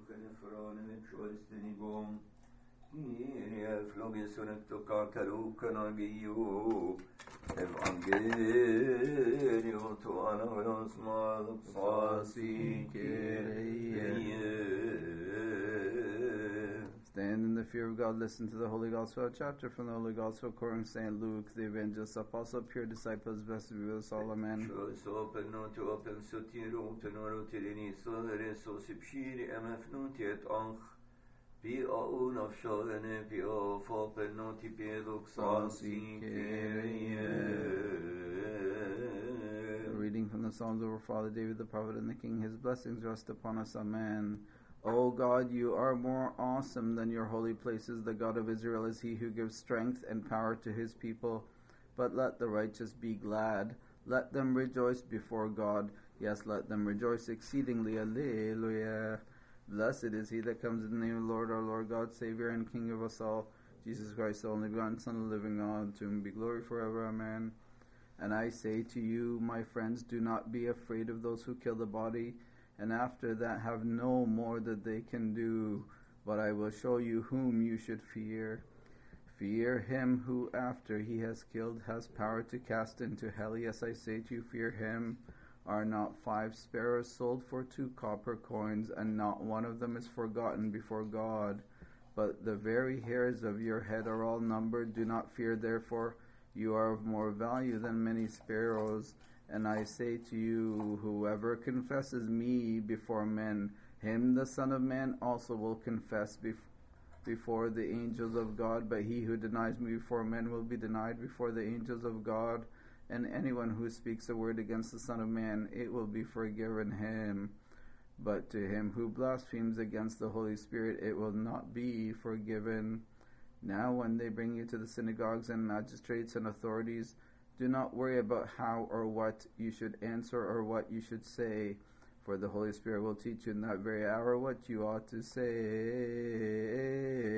Evangelio tu anagnos malquasi Stand in the fear of God, listen to the Holy Gospel chapter from the Holy Gospel according to St. Luke, the evangelist, apostle, pure disciples, blessed be with us all, amen. Reading from the Psalms of our Father David the prophet and the King, his blessings rest upon us, amen. O God, you are more awesome than your holy places. The God of Israel is he who gives strength and power to his people. But let the righteous be glad. Let them rejoice before God. Yes, let them rejoice exceedingly. Alleluia. Blessed is he that comes in the name of the Lord, our Lord God, Savior and King of us all, Jesus Christ, the only begotten Son of the living God, to whom be glory forever. Amen. And I say to you, my friends, do not be afraid of those who kill the body, and after that have no more that they can do, but I will show you whom you should fear. Fear him who, after he has killed, has power to cast into hell. Yes, I say to you, fear him. Are not 5 sparrows sold for 2 copper coins, and not one of them is forgotten before God? But the very hairs of your head are all numbered. Do not fear, therefore, you are of more value than many sparrows. And I say to you, whoever confesses me before men, him the Son of Man also will confess before the angels of God. But he who denies me before men will be denied before the angels of God. And anyone who speaks a word against the Son of Man, it will be forgiven him. But to him who blasphemes against the Holy Spirit, it will not be forgiven. Now when they bring you to the synagogues and magistrates and authorities, do not worry about how or what you should answer or what you should say, for the Holy Spirit will teach you in that very hour what you ought to say.